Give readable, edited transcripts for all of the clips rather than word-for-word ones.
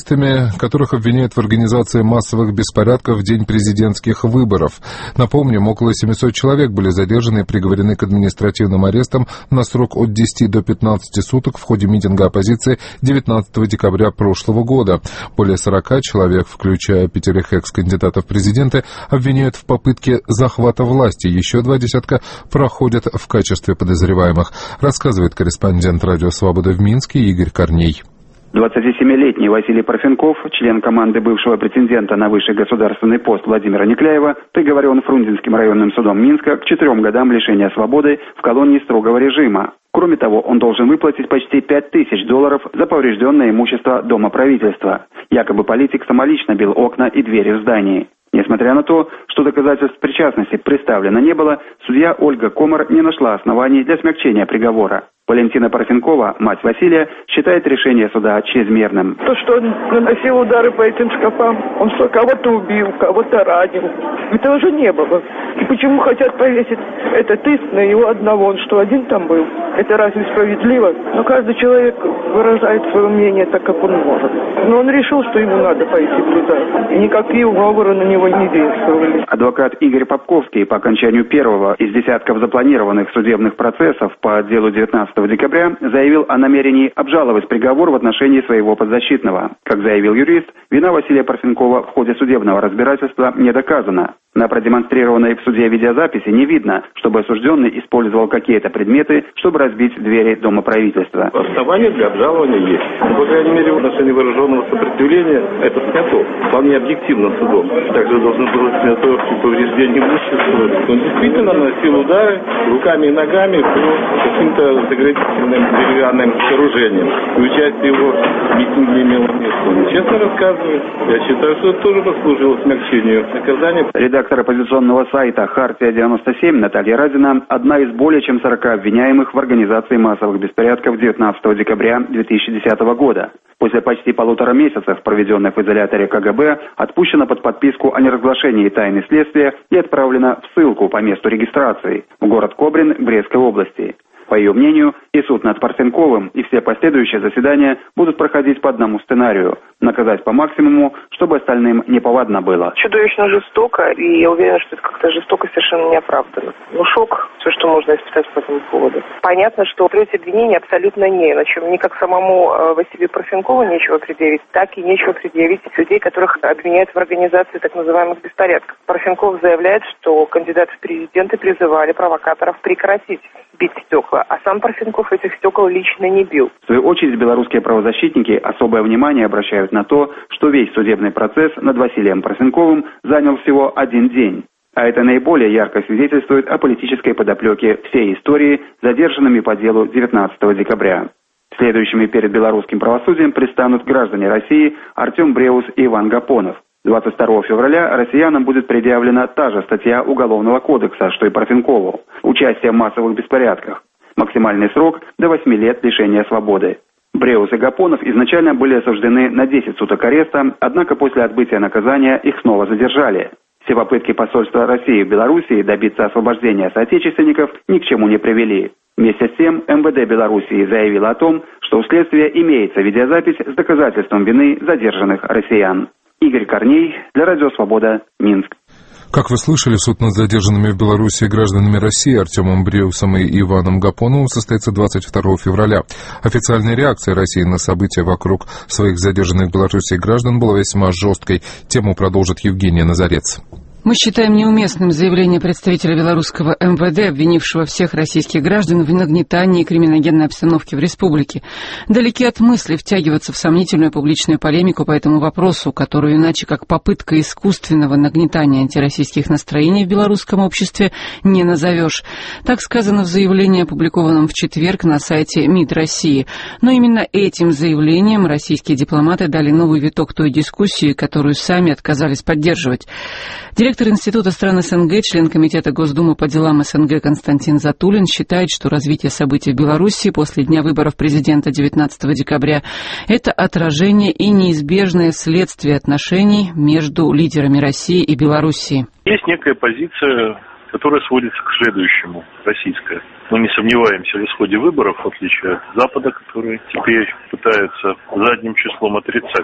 журналистами, которых обвиняют в организации массовых беспорядков в день президентских выборов. Напомним, около 700 человек были задержаны и приговорены к административным арестам на срок от 10 до 15 суток в ходе митинга оппозиции 19 декабря прошлого года. Более 40 человек, включая 5 экс-кандидатов в президенты, обвиняют в попытке захвата власти. Еще 2 десятка проходят в качестве подозреваемых, рассказывает корреспондент «Радио Свобода» в Минске Игорь Корней. 27-летний Василий Парфенков, член команды бывшего претендента на высший государственный пост Владимира Никляева, приговорен Фрунзенским районным судом Минска к 4 годам лишения свободы в колонии строгого режима. Кроме того, он должен выплатить почти $5000 за поврежденное имущество Дома правительства. Якобы политик самолично бил окна и двери в здании. Несмотря на то, что доказательств причастности представлено не было, судья Ольга Комар не нашла оснований для смягчения приговора. Валентина Парфенкова, мать Василия, считает решение суда чрезмерным. То, что он наносил удары по этим шкафам, он что, кого-то убил, кого-то ранил. Этого уже не было. И почему хотят повесить этот иск на его одного? Он что, один там был? Это разве справедливо? Но каждый человек выражает свое мнение так, как он может. Но он решил, что ему надо пойти туда. И никакие уговоры на него не действовали. Адвокат Игорь Попковский по окончанию первого из десятков запланированных судебных процессов по делу 19 декабря заявил о намерении обжаловать приговор в отношении своего подзащитного. Как заявил юрист, вина Василия Парфенкова в ходе судебного разбирательства не доказана. На продемонстрированной в суде видеозаписи не видно, чтобы осужденный использовал какие-то предметы, чтобы разбить двери Дома правительства. Основания для обжалования есть. По крайней мере, в отношении вооруженного сопротивления это снято вполне объективно судом. Также должны были снято повреждение имущества. Он действительно наносил удары руками и ногами по каким-то заградительным деревянным сооружениям. И участие его в митинге имело место. Он честно рассказывает. Я считаю, что это тоже послужило смягчению наказания. Редактор оппозиционного сайта «Хартия-97» Наталья Разина – одна из более чем 40 обвиняемых в организации массовых беспорядков 19 декабря 2010 года. После почти 1,5 месяцев, проведенных в изоляторе КГБ, отпущена под подписку о неразглашении тайны следствия и отправлена в ссылку по месту регистрации в город Кобрин Брестской области. По ее мнению, и суд над Парфенковым, и все последующие заседания будут проходить по одному сценарию – наказать по максимуму, чтобы остальным неповадно было. Чудовищно жестоко, и я уверена, что это как-то жестоко совершенно неоправданно. Ну, шок, все, что можно испытать по этому поводу. Понятно, что строить обвинения абсолютно не на чем. Ни как самому Василию Парфенкову нечего предъявить, так и нечего предъявить людей, которых обвиняют в организации так называемых беспорядков. Парфенков заявляет, что кандидаты в президенты призывали провокаторов прекратить бить стекла, а сам Парфенков этих стекол лично не бил. В свою очередь, белорусские правозащитники особое внимание обращают на то, что весь судебный процесс над Василием Парфенковым занял всего 1 день. А это наиболее ярко свидетельствует о политической подоплеке всей истории задержанными по делу 19 декабря. Следующими перед белорусским правосудием предстанут граждане России Артем Бреус и Иван Гапонов. 22 февраля россиянам будет предъявлена та же статья Уголовного кодекса, что и Парфенкову – участие в массовых беспорядках. Максимальный срок – до 8 лет лишения свободы. Бреус и Гапонов изначально были осуждены на 10 суток ареста, однако после отбытия наказания их снова задержали. Все попытки посольства России в Белоруссии добиться освобождения соотечественников ни к чему не привели. Вместе с тем МВД Белоруссии заявило о том, что у следствия имеется видеозапись с доказательством вины задержанных россиян. Игорь Корней для Радио Свобода, Минск. Как вы слышали, суд над задержанными в Беларуси гражданами России Артемом Бреусом и Иваном Гапоновым состоится 22 февраля. Официальная реакция России на события вокруг своих задержанных в Беларуси граждан была весьма жесткой. Тему продолжит Евгения Назарец. Мы считаем неуместным заявление представителя белорусского МВД, обвинившего всех российских граждан в нагнетании криминогенной обстановки в республике. Далеки от мысли втягиваться в сомнительную публичную полемику по этому вопросу, которую иначе как попытка искусственного нагнетания антироссийских настроений в белорусском обществе не назовешь. Так сказано в заявлении, опубликованном в четверг на сайте МИД России. Но именно этим заявлением российские дипломаты дали новый виток той дискуссии, которую сами отказались поддерживать. Директор Института стран СНГ, член Комитета Госдумы по делам СНГ Константин Затулин считает, что развитие событий в Беларуси после дня выборов президента 19 декабря – это отражение и неизбежное следствие отношений между лидерами России и Белоруссии. Есть некая позиция, которая сводится к следующему, российская. Мы не сомневаемся в исходе выборов, в отличие от Запада, который теперь пытается задним числом отрицать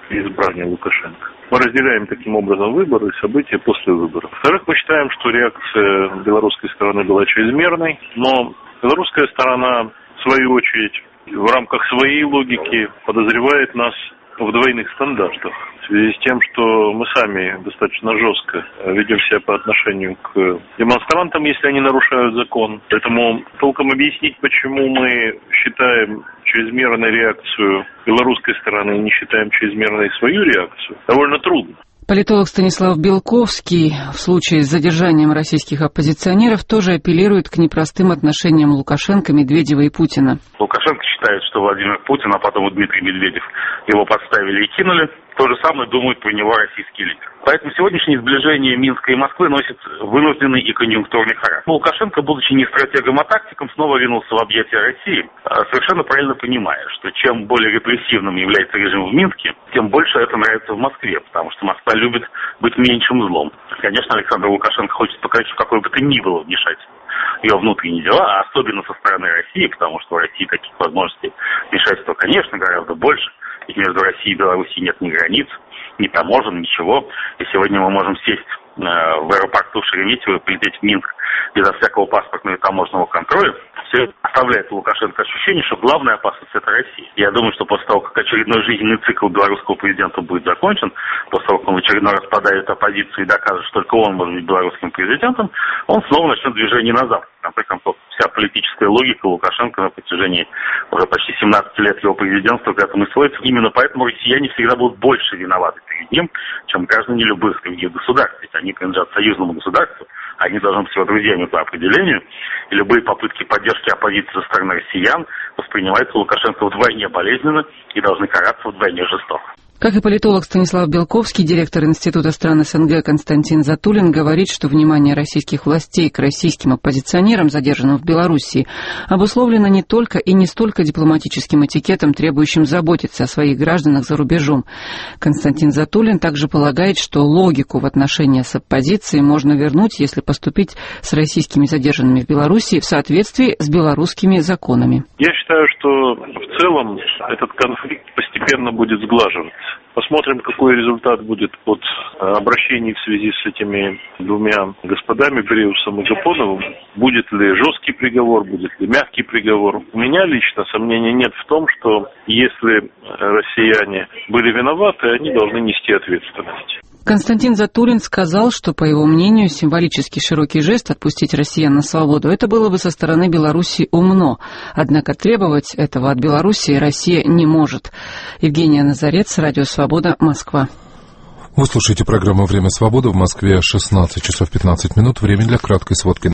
избрания Лукашенко. Мы разделяем таким образом выборы и события после выборов. Во-вторых, мы считаем, что реакция белорусской стороны была чрезмерной, но белорусская сторона, в свою очередь, в рамках своей логики подозревает нас в двойных стандартах. В связи с тем, что мы сами достаточно жестко ведем себя по отношению к демонстрантам, если они нарушают закон. Поэтому толком объяснить, почему мы считаем чрезмерной реакцию белорусской стороны и не считаем чрезмерной свою реакцию, довольно трудно. Политолог Станислав Белковский в случае с задержанием российских оппозиционеров тоже апеллирует к непростым отношениям Лукашенко, Медведева и Путина. Лукашенко считает, что Владимир Путин, а потом и Дмитрий Медведев его подставили и кинули. То же самое думают про него российские лидеры. Поэтому сегодняшнее сближение Минска и Москвы носит вынужденный и конъюнктурный характер. Лукашенко, будучи не стратегом, а тактиком, снова ринулся в объятия России, совершенно правильно понимая, что чем более репрессивным является режим в Минске, тем больше это нравится в Москве, потому что Москва любит быть меньшим злом. Конечно, Александр Лукашенко хочет показать, что какое бы то ни было вмешательство ее внутренние дела, а особенно со стороны России, потому что в России таких возможностей вмешательства, конечно, гораздо больше. Ведь между Россией и Белоруссией нет ни границ, ни таможен, ничего. И сегодня мы можем сесть в аэропорту Шереметьево и полететь в Минск безо всякого паспортного и таможенного контроля. Все это оставляет у Лукашенко ощущение, что главная опасность – это Россия. Я думаю, что после того, как очередной жизненный цикл белорусского президента будет закончен, после того, как он в очередной раз подавит оппозицию и докажет, что только он может быть белорусским президентом, он снова начнет движение назад. В конце концов, вся политическая логика Лукашенко на протяжении уже почти 17 лет его президентства к этому и сводится. Именно поэтому россияне всегда будут больше виноваты перед ним, чем граждане любых других государств. Ведь они принадлежат союзному государству, они должны быть его друзьями по определению, и любые попытки поддержки оппозиции со стороны россиян воспринимаются Лукашенко вдвойне болезненно и должны караться вдвойне жестоко. Как и политолог Станислав Белковский, директор Института стран СНГ Константин Затулин говорит, что внимание российских властей к российским оппозиционерам, задержанным в Белоруссии, обусловлено не только и не столько дипломатическим этикетом, требующим заботиться о своих гражданах за рубежом. Константин Затулин также полагает, что логику в отношениях с оппозицией можно вернуть, если поступить с российскими задержанными в Белоруссии в соответствии с белорусскими законами. Я считаю, что в целом этот конфликт постепенно будет сглаживаться. Посмотрим, какой результат будет от обращений в связи с этими двумя господами, Бреусом и Гапоновым. Будет ли жесткий приговор, будет ли мягкий приговор. У меня лично сомнений нет в том, что если россияне были виноваты, они должны нести ответственность. Константин Затулин сказал, что, по его мнению, символический широкий жест отпустить россиян на свободу, это было бы со стороны Беларуси умно. Однако требовать этого от Беларуси Россия не может. Евгения Назарец, Радио Свобода, Москва. Вы слушаете программу «Время свободы». В Москве 16 часов 15 минут. Время для краткой сводки